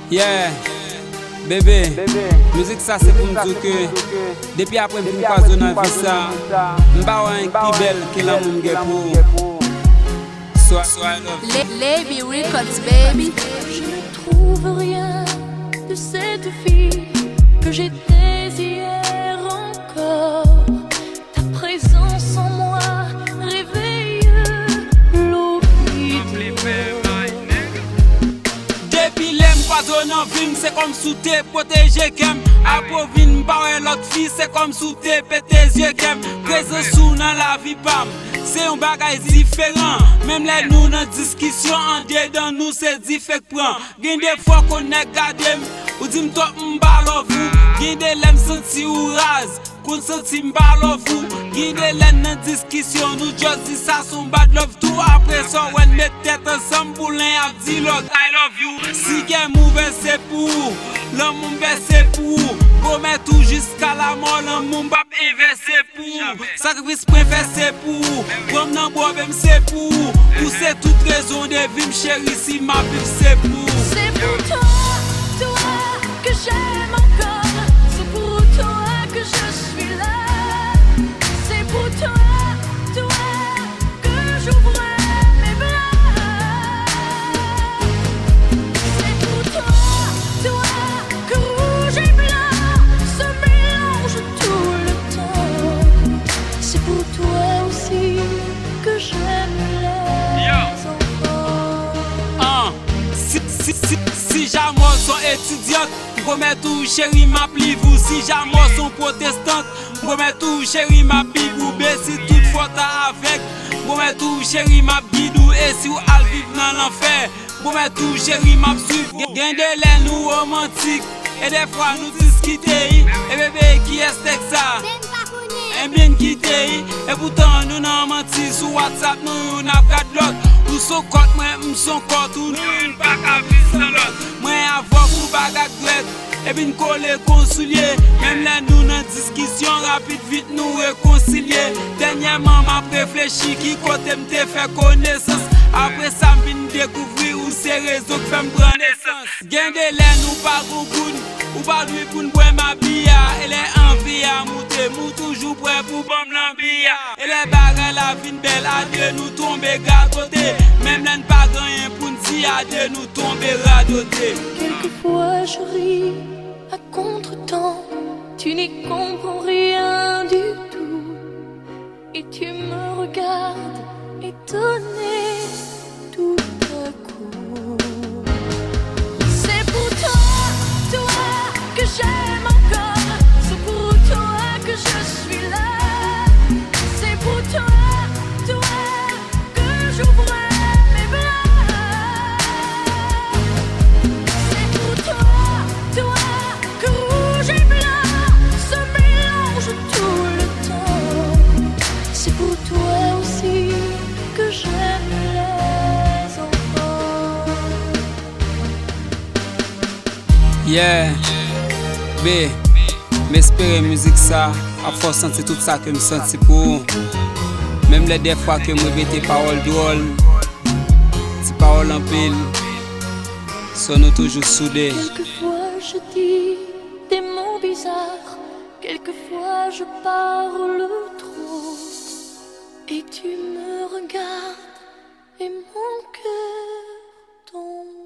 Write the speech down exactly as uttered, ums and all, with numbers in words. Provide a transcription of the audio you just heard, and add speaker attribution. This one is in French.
Speaker 1: Yeah, bébé, musique ça c'est pour nous dire que depuis après pour pas dans vie ça, m'pa un qui belle que l'amour m'gè pour. Soit soit
Speaker 2: Levy Records, baby.
Speaker 3: Je ne trouve rien de cette fille que j'étais hier encore. Ta présence en moi réveille l'oubli.
Speaker 1: Depuis l'aime pas en vie, c'est comme sous tes protégé qu'aime. Après vin barrer l'autre fille, c'est comme sous tes pétés yeux qu'aime. Présent sous dans la vie pam. C'est un bagage différent. Même les nous dans discussion en dedans nous c'est différent. Gain des fois qu'on est gardé ou dit m'top m'balo vous. Gain des l'aime senti ou rase. Qu'on senti m'balo vous. Gain des l'aime dans discussion nous just dit ça son bad love tout après ça when met tête ensemble pour l'un a dit l'autre I love you. Si gain mauvais c'est pour l'homme mauvais c'est pour. Promet tout jusqu'à la mort l'homme m'bap inverser pour. Sacrifice préféré c'est pour. Comme dans bois même c'est pour. Pour c'est toute raison de vie chérie si ma vie c'est pour.
Speaker 3: C'est pour toi, toi que j'aime encore. C'est pour toi que je suis là. C'est pour toi, toi que j'ouvre mes bras. C'est pour toi, toi que rouge et blanc se mélangent tout le temps. C'est pour toi aussi que j'aime les enfants.
Speaker 1: Ah, si, si, si, si jamais sont étudiantes, promets tout chérie m'appli vous. Si jamais sont protestantes, promets tout chérie m'appli vous. Mais si toutefois t'as avec, promets tout chérie m'abguidou. Et si vous allez vivre dans l'enfer, promets tout chérie m'absuivre. Gain de l'air nous romantique, et des fois nous discuter. Et bébé qui est ça? Et bien quitté, et pourtant nous n'en menti sur WhatsApp, nous n'a pas de l'autre. Ou son côté, moi, son côté, ou nous une pas qu'à vivre sans l'autre. Moi, avoir pour bagarre et bien coller, concilier. Même là, nous dans discussion rapide, vite nous réconcilier. Dernièrement, m'a réfléchi qui côté me fait connaissance. Après ça, m'vin découvrir où ces réseaux qui fait me prendre naissance. Gain de l'air, nous pas goun. Ou pas lui pour nous boire ma bia. Elle est envie à monter, mou toujours prêt pour bomber l'ambia. Elle est bagarre la vie belle, à Dieu nous tomber gagoté. Même là, pas rien pour nous dire, à Dieu nous tomber radoté.
Speaker 3: Quelquefois je ris à contre-temps, tu n'y comprends rien du tout. Et tu me regardes étonné tout à coup. C'est pour toi, toi que j'aime encore. C'est pour toi que je suis là. C'est pour toi, toi que j'ouvre mes bras. C'est pour toi, toi que rouge et blanc se mélangent tout le temps. C'est pour toi aussi que j'aime les enfants.
Speaker 1: Yeah, B, m'espérer musique ça, à force sentir tout ça que me senti pour. Même les des fois que me mette paroles drôles, si paroles en pile, sont toujours soudés.
Speaker 3: Quelquefois je dis des mots bizarres, quelquefois je parle trop, et tu me regardes et mon cœur tombe.